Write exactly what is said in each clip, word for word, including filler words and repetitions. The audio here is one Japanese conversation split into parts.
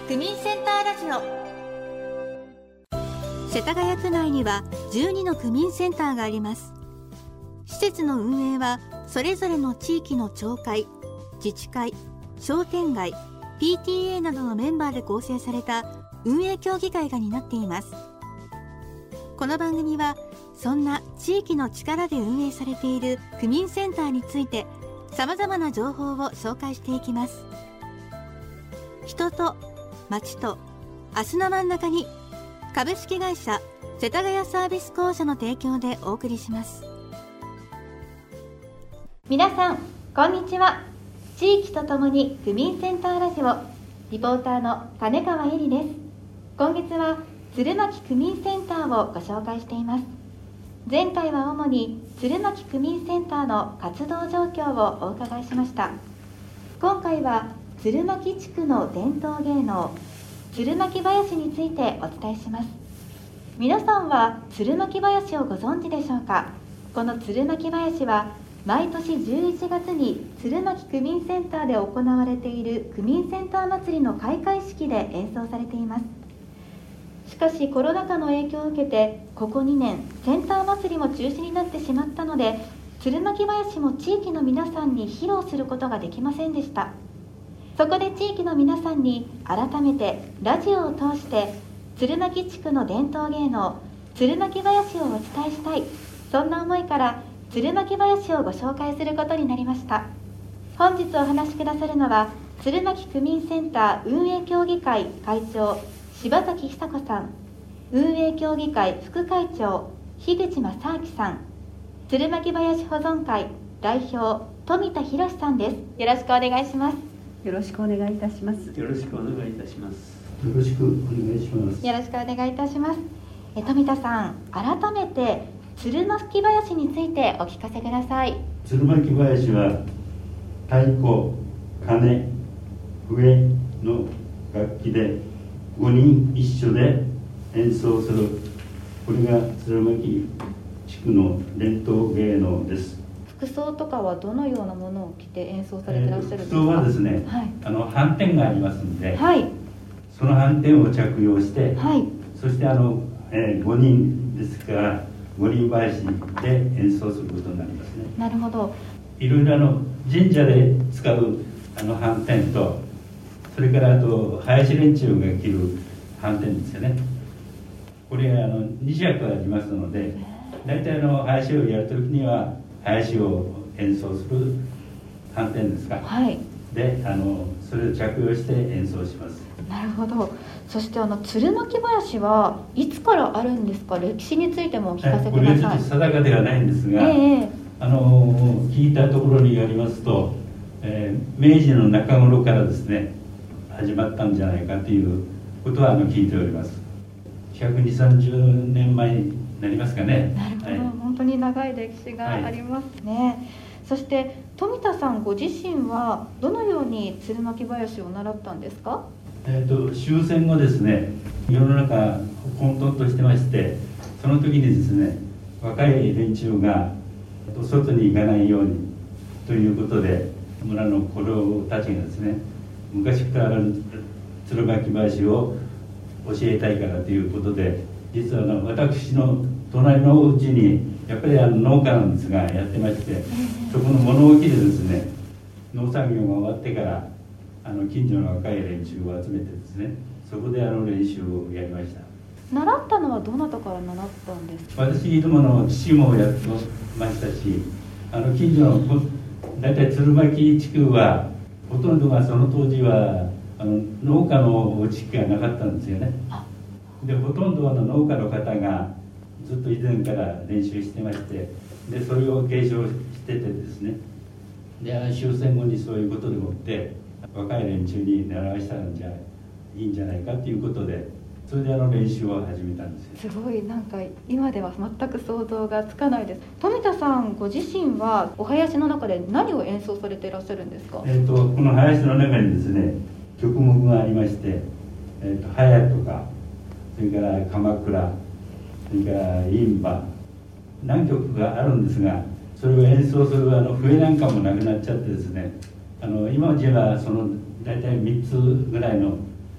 区民センターラジオ。世田谷区内にはじゅうにの区民センターがあります。施設の運営はそれぞれの地域の町会、自治会、商店街、ピーティーエー などのメンバーで構成された運営協議会が担っています。この番組はそんな地域の力で運営されている区民センターについてさまざまな情報を紹介していきます。人と町と明日の真ん中に、株式会社世田谷サービス公社の提供でお送りします。皆さんこんにちは。地域とともに区民センターラジオリポーターの金川恵里です。今月は鶴巻区民センターをご紹介しています。前回は主に鶴巻区民センターの活動状況をお伺いしました。今回は鶴巻地区の伝統芸能鶴巻囃子についてお伝えします。皆さんは鶴巻囃子をご存知でしょうか。この鶴巻囃子は毎年じゅういちがつに鶴巻区民センターで行われている区民センター祭りの開会式で演奏されています。しかしコロナ禍の影響を受けてここにねんセンター祭りも中止になってしまったので、鶴巻囃子も地域の皆さんに披露することができませんでした。そこで地域の皆さんに改めてラジオを通して鶴巻地区の伝統芸能鶴巻囃子をお伝えしたい、そんな思いから鶴巻囃子をご紹介することになりました。本日お話しくださるのは鶴巻区民センター運営協議会会長柴崎久子さん、運営協議会副会長樋口正明さん、鶴巻囃子保存会代表富田博さんです。よろしくお願いします。 よろしくお願いいたします。 よろしくお願いいたします。 よろしくお願いします。 よろしくお願いいたします。え富田さん、改めて鶴巻囃子についてお聞かせください。 鶴巻囃子は太鼓、鐘、笛の楽器でごにん一緒で演奏する、これが鶴巻地区の伝統芸能です。 服装とかはどのようなものを着て演奏されていらっしゃるんですか。 服装はですね、 はい、あの斑点がありますので、 はい、 その斑点を着用して、 はい、 そしてあの、えー、ごにんですからごにん囃子で演奏することになりますね。 なるほど。 いろいろあの神社で使うあの斑点と、それからあと林連中が着る斑点ですよね。これあのに尺ありますので、大体あの林をやるときには林を演奏する斑点ですが、 はい、 であのそれを着用して演奏します。 なるほど。そしてあの鶴巻囃子はいつからあるんですか。歴史についてもお聞かせください。 これはちょっと定かではないんですが、えー、あの聞いたところによりますと、えー、明治の中頃からですね始まったんじゃないかということはあの聞いております。ひゃくにじゅう、さんじゅうねんまえになりますかね。 なるほど、はい、本当に長い歴史がありますね。はい、そして富田さんご自身はどのように鶴巻囃子を習ったんですか。 えーと、終戦後ですね、世の中混沌としてまして、その時にですね、若い連中が外に行かないようにということで、村の子供たちがですね、昔からある鶴巻囃子を教えたいからということで、実はあの私の隣のうちにやっぱりあの農家なんですがやってまして、そこの物置でですね、農作業が終わってからあの近所の若い連中を集めてですね、そこであの練習をやりました。 習ったのはどなたから習ったんですか。 私どもの父もやってましたし、あの近所の大体鶴巻地区はほとんどがその当時はあの農家の地区がなかったんですよね。でほとんどあの農家の方がずっと以前から練習してまして、でそれを継承しててですね、で終戦後にそういうことでもって若い連中に習わしたらんじゃいいんじゃないかということで、それであの練習を始めたんですよ。 すごい、なんか今では全く想像がつかないです。富田さんご自身はお囃子の中で何を演奏されていらっしゃるんですか。 えーとこの囃子の中にですね曲目がありまして、えーと隼とか、それから鎌倉、それから印馬、何曲かあるんですが、それを演奏するあの笛なんかもなくなっちゃってですね、あの今じゃその大体みっつぐらいの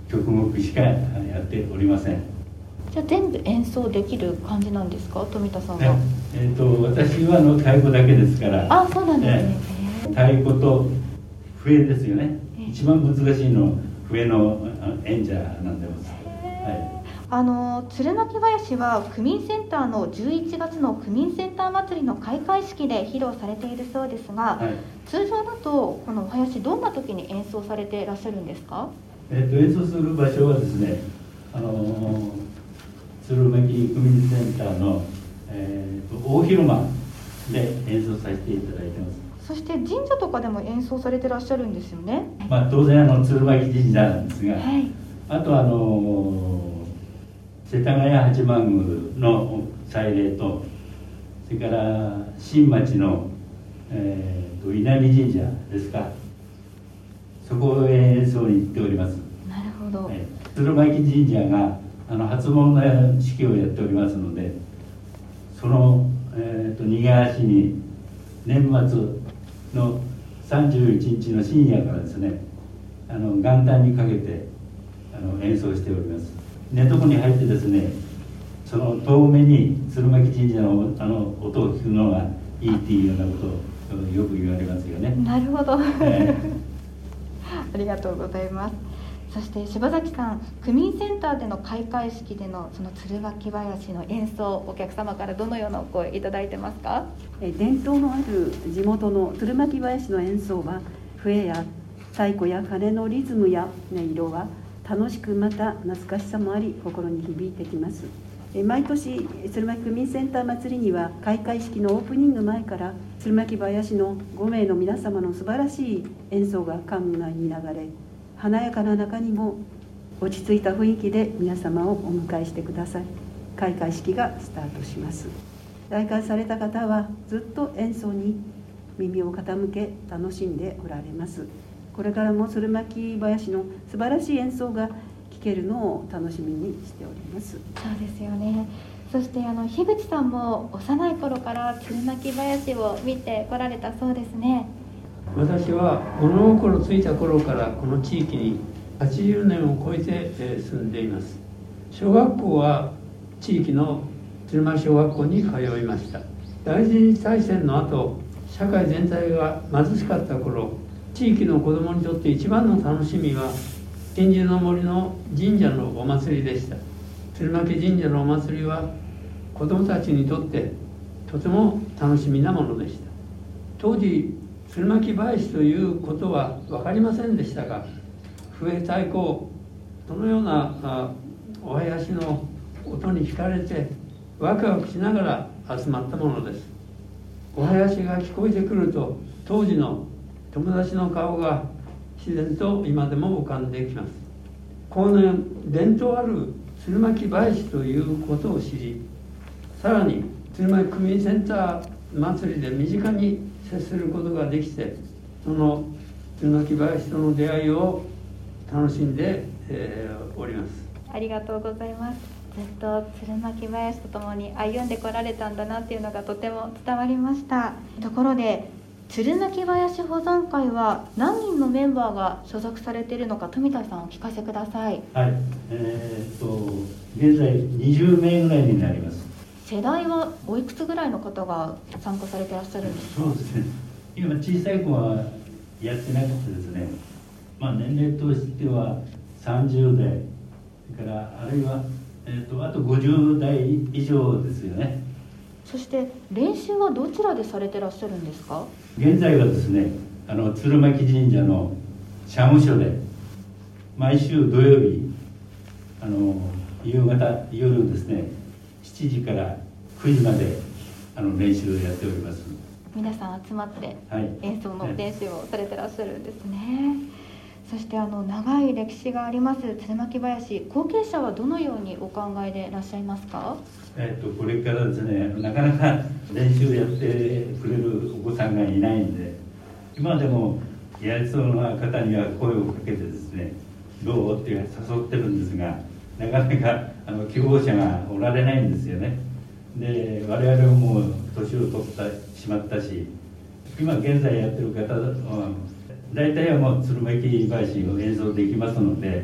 曲目しかやっておりません。 じゃあ全部演奏できる感じなんですか、富田さんは。 ねえー、と私はあの太鼓だけですから。 あ、そうなんですね。 えー、太鼓と笛ですよね。一番難しいの笛の演者なんでます。はい、 あの鶴巻林は区民センターのじゅういちがつの区民センター祭りの開会式で披露されているそうですが、はい、通常だとこのお囃子どんな時に演奏されていらっしゃるんですか？ えー、と演奏する場所はですね、あのー、鶴巻区民センターの、えー、と大広間で演奏させていただいてます。 そして神社とかでも演奏されてらっしゃるんですよね。 まあ、当然あの鶴巻神社なんですが、はい、あとあの世田谷八幡宮の祭礼と、それから新町の、えー、と稲荷神社ですか、そこへ演奏に行っております。 なるほど。 えー、鶴巻神社があの初詣式をやっておりますので、その、えー、と逃げ足に年末のさんじゅういちにちの深夜からですね、あの元旦にかけてあの演奏しております。寝床に入ってですね、その遠目に鶴巻神社のあの音を聞くのがいいっていうようなことをよく言われますよね。 なるほど、えー、ありがとうございます。そして柴崎さん、区民センターでの開会式でのその鶴巻林の演奏、お客様からどのようなお声いただいてますか？ 伝統のある地元の鶴巻林の演奏は、笛や太鼓や鐘のリズムや音色は楽しく、また懐かしさもあり、心に響いてきます。毎年鶴巻区民センター祭りには、開会式のオープニング前から鶴巻林のごめいの皆様の素晴らしい演奏が館内に流れ、華やかな中にも落ち着いた雰囲気で皆様をお迎えしてください。開会式がスタートします。来館された方はずっと演奏に耳を傾け楽しんでおられます。これからも鶴巻林の素晴らしい演奏が聴けるのを楽しみにしております。 そうですよね。そしてあの樋口さんも幼い頃から鶴巻林を見てこられたそうですね。 私は物心ついた頃からこの地域にはちじゅうねんを超えて住んでいます。小学校は地域の鶴巻小学校に通いました。第一次大戦の後、社会全体が貧しかった頃、地域の子どもにとって一番の楽しみは鎮守の森の神社のお祭りでした。鶴巻神社のお祭りは子どもたちにとってとても楽しみなものでした。当時鶴巻林ということは分かりませんでしたが、笛太鼓、そのようなあお囃子の音に惹かれてワクワクしながら集まったものです。お囃子が聞こえてくると、当時の友達の顔が自然と今でも浮かんできます。後年伝統ある鶴巻林ということを知り、さらに鶴巻区民センター祭りで身近に接することができて、その鶴巻林との出会いを楽しんで、えー、おります。 ありがとうございます。ずっと鶴巻林とともに歩んでこられたんだなっていうのがとても伝わりました。ところで鶴巻林保存会は何人のメンバーが所属されているのか、富田さんお聞かせください。 はい、えー、っと現在にじゅうめいぐらいになります。 世代はおいくつぐらいの方が参加されていらっしゃるんですか？ そうですね、今小さい子はやってなくてですね、まあ、年齢としてはさんじゅうだい、それからあるいは、えー、とあとごじゅうだい以上ですよね。 そして練習はどちらでされてらっしゃるんですか？ 現在はですね、あの鶴巻神社の社務所で毎週土曜日、あの夕方夜ですね、しちじからくじまであの練習をやっております。 皆さん集まって演奏の練習をされてらっしゃるんですね。はい、そしてあの長い歴史があります鶴巻林、後継者はどのようにお考えでいらっしゃいますか？ えっとこれからですね、なかなか練習やってくれるお子さんがいないんで、今でもやりそうな方には声をかけてですね、どうって誘ってるんですが、なかなかあの希望者がおられないんですよね。で我々ももう年を取ってしまったし、今現在やってる方は大体はもう鶴巻林を演奏できますので、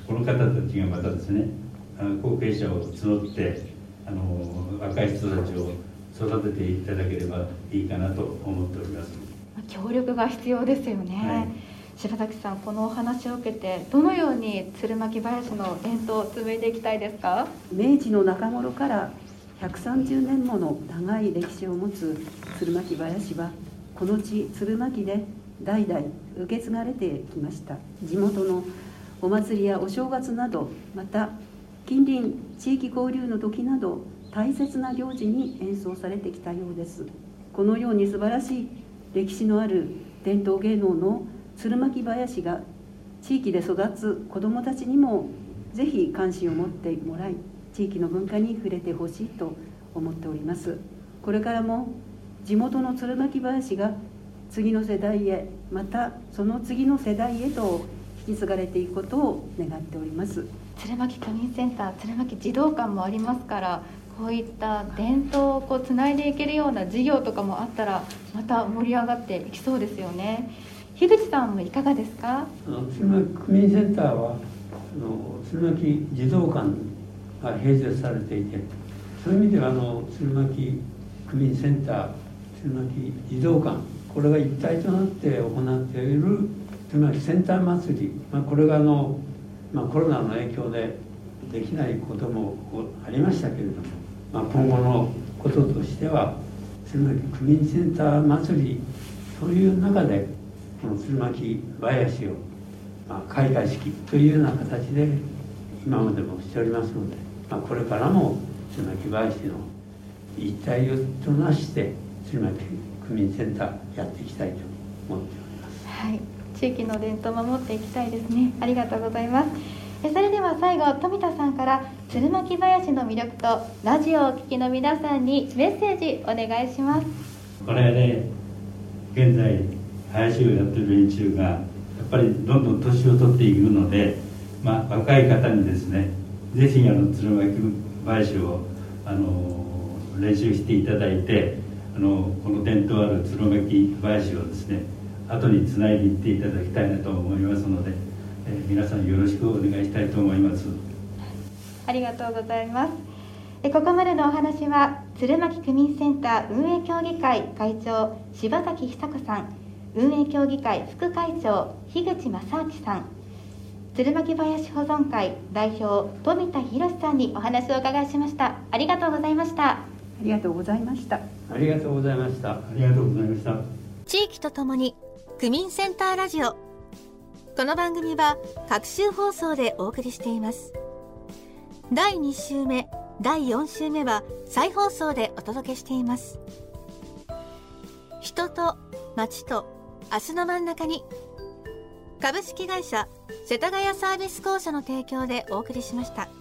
この方たちがまたですね、後継者を募ってあの若い人たちを育てていただければいいかなと思っております。 協力が必要ですよね、はい、柴崎さん、このお話を受けてどのように鶴巻林の伝統を紡いでいきたいですか？ 明治の中頃からひゃくさんじゅうねんもの長い歴史を持つ鶴巻林は、この地鶴巻で代々受け継がれてきました。地元のお祭りやお正月など、また近隣地域交流の時など大切な行事に演奏されてきたようです。このように素晴らしい歴史のある伝統芸能の鶴巻林が地域で育つ子どもたちにもぜひ関心を持ってもらい、地域の文化に触れてほしいと思っております。これからも地元の鶴巻林が次の世代へ、またその次の世代へと引き継がれていくことを願っております。 鶴巻区民センター、鶴巻児童館もありますから、こういった伝統をこうつないでいけるような事業とかもあったら、また盛り上がっていきそうですよね。樋口さんもいかがですか？ あの鶴巻区民センターはあの鶴巻児童館が併設されていて、そういう意味ではあの鶴巻区民センター、鶴巻児童館、これが一体となって行っている鶴巻センター祭り、まあ、これがあの、まあ、コロナの影響でできないこともありましたけれども、まあ、今後のこととしては鶴巻区民センター祭りという中でこの鶴巻林を、まあ、開会式というような形で今までもしておりますので、まあ、これからも鶴巻林の一体となして鶴巻区民センターやっていきたいと思っております。 はい、地域の伝統を守っていきたいですね。ありがとうございます。それでは最後、富田さんから鶴巻林の魅力とラジオをお聞きの皆さんにメッセージお願いします。 これで現在林をやってる連中がやっぱりどんどん年を取っていくので、まあ、若い方にですね、ぜひあの鶴巻林をあの練習していただいて、あのこの伝統ある鶴巻林をですね、後につないでいっていただきたいなと思いますので、えー、皆さんよろしくお願いしたいと思います。 ありがとうございます。ここまでのお話は鶴巻区民センター運営協議会会長柴崎久子さん、運営協議会副会長樋口正明さん、鶴巻林保存会代表富田博さんにお話を伺いしました。ありがとうございました。 ありがとうございました。 ありがとうございました。 ありがとうございました。 地域とともに区民センターラジオ、この番組は各週放送でお送りしています。だいに週目、だいよん週目は再放送でお届けしています。人と街と明日の真ん中に、株式会社世田谷サービス公社の提供でお送りしました。